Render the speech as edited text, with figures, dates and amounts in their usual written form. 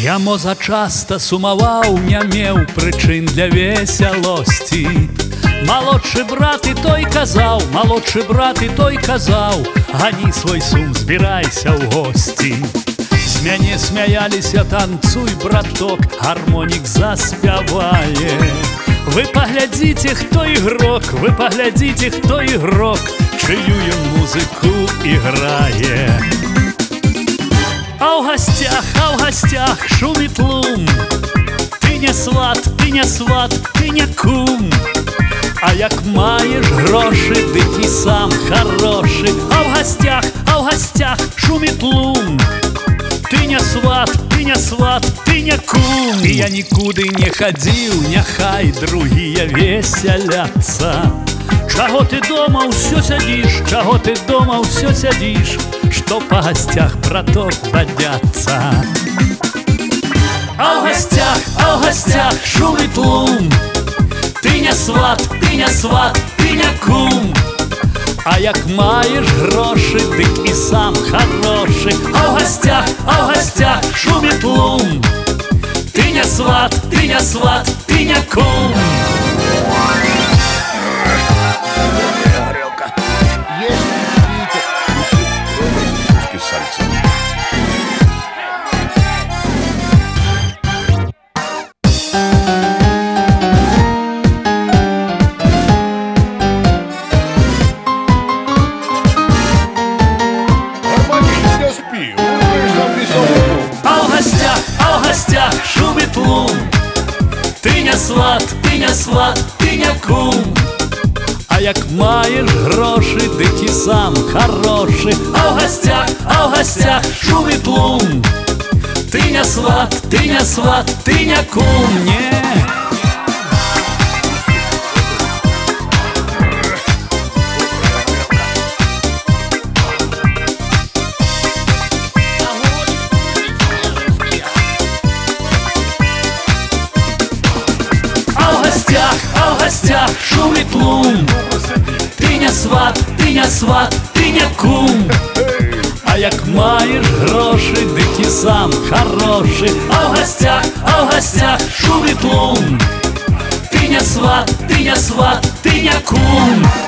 Я мозачаста сумаваў, не меў прычын для весялосці. Малодшы брат і той казаў, малодшы брат і той казаў: гані свой сум, збірайся ў госці. З мяне смяяліся: танцуй, браток, гармонік заспявае. Вы паглядзіце, хто ігрок, вы паглядзіце, хто ігрок, чыю ён музыку іграе. А ў гасцях шуміць лум. Ты не сват, ты не сват, ты не кум. А як маеш грошы, дык і сам харошы. А ў гасцях шуміць лум. Ты не сват, ты не сват, ты не кум. І я нікуды не хадзіў, няхай другія весяляцца. Чаго ты дома ўсё сядзіш, чаго ты дома ўсё сядзіш, што па гасцях, браток, бадзяцца. А ў гасцях шуміць лум. Ты не сват, ты не сват, ты не кум. А як маеш грошы, дык і сам харошы. А ў гасцях шуміць лум. Ты не сват, ты не сват, ты не кум. А ў гасцях шуміць лум. Ты не сват, ты не сват, ты не кум. А як маеш грошы, дык і сам харошы. А ў гасцях шуміць лум. Ты не сват, ты не сват, ты не кум. Не. А ў гасцях шуміць лум. Ты не сват, ты не сват, ты не кум. А як маеш грошы, дык і сам харошы. А ў гасцях шуміць лум. Ты не сват, ты не сват, ты не кум.